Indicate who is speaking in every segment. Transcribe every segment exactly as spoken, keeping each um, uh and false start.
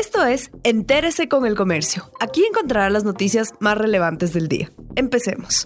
Speaker 1: Esto es Entérese con el Comercio. Aquí encontrará las noticias más relevantes del día. Empecemos.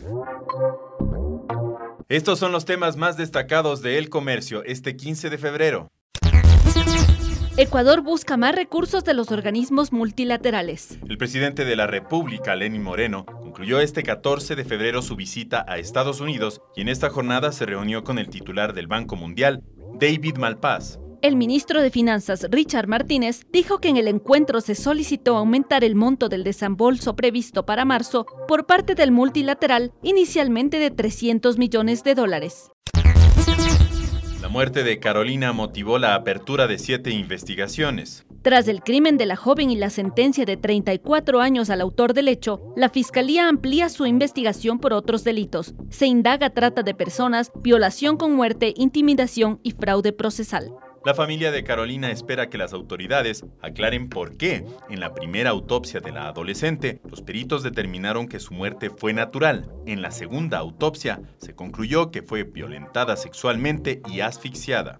Speaker 2: Estos son los temas más destacados de El Comercio este quince de febrero.
Speaker 3: Ecuador busca más recursos de los organismos multilaterales.
Speaker 2: El presidente de la República, Lenín Moreno, concluyó este catorce de febrero su visita a Estados Unidos y en esta jornada se reunió con el titular del Banco Mundial, David Malpass.
Speaker 3: El ministro de Finanzas, Richard Martínez, dijo que en el encuentro se solicitó aumentar el monto del desembolso previsto para marzo por parte del multilateral, inicialmente de trescientos millones de dólares.
Speaker 2: La muerte de Carolina motivó la apertura de siete investigaciones.
Speaker 3: Tras el crimen de la joven y la sentencia de treinta y cuatro años al autor del hecho, la Fiscalía amplía su investigación por otros delitos. Se indaga trata de personas, violación con muerte, intimidación y fraude procesal.
Speaker 2: La familia de Carolina espera que las autoridades aclaren por qué, en la primera autopsia de la adolescente, los peritos determinaron que su muerte fue natural. En la segunda autopsia, se concluyó que fue violentada sexualmente y asfixiada.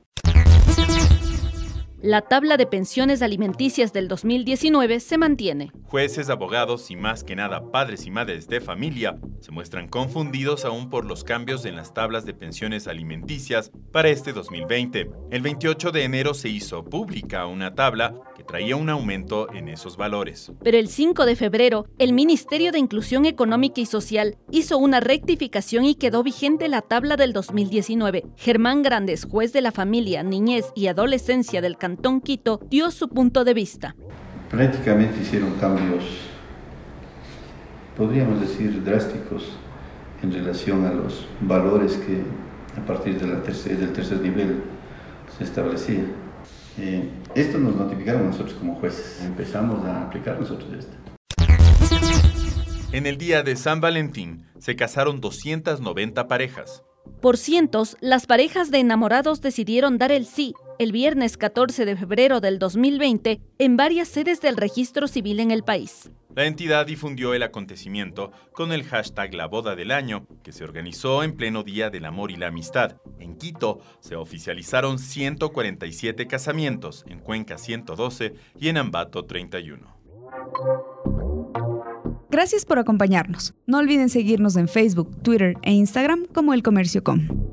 Speaker 3: La tabla de pensiones alimenticias del dos mil diecinueve se mantiene.
Speaker 2: Jueces, abogados y más que nada padres y madres de familia se muestran confundidos aún por los cambios en las tablas de pensiones alimenticias para este dos mil veinte. El veintiocho de enero se hizo pública una tabla que traía un aumento en esos valores.
Speaker 3: Pero el cinco de febrero, el Ministerio de Inclusión Económica y Social hizo una rectificación y quedó vigente la tabla del dos mil diecinueve. Germán Grandes, juez de la familia, niñez y adolescencia del Cantón Quito, dio su punto de vista.
Speaker 4: Prácticamente hicieron cambios, podríamos decir, drásticos en relación a los valores que a partir de la tercer, del tercer nivel se establecía. Eh, esto nos notificaron nosotros como jueces. Empezamos a aplicar nosotros esto.
Speaker 2: En el día de San Valentín se casaron doscientas noventa parejas.
Speaker 3: Por cientos, las parejas de enamorados decidieron dar el sí el viernes catorce de febrero del dos mil veinte en varias sedes del registro civil en el país.
Speaker 2: La entidad difundió el acontecimiento con el hashtag La Boda del Año, que se organizó en pleno Día del Amor y la Amistad. En Quito se oficializaron ciento cuarenta y siete casamientos, en Cuenca ciento doce y en Ambato treinta y uno.
Speaker 1: Gracias por acompañarnos. No olviden seguirnos en Facebook, Twitter e Instagram como El Comercio punto com.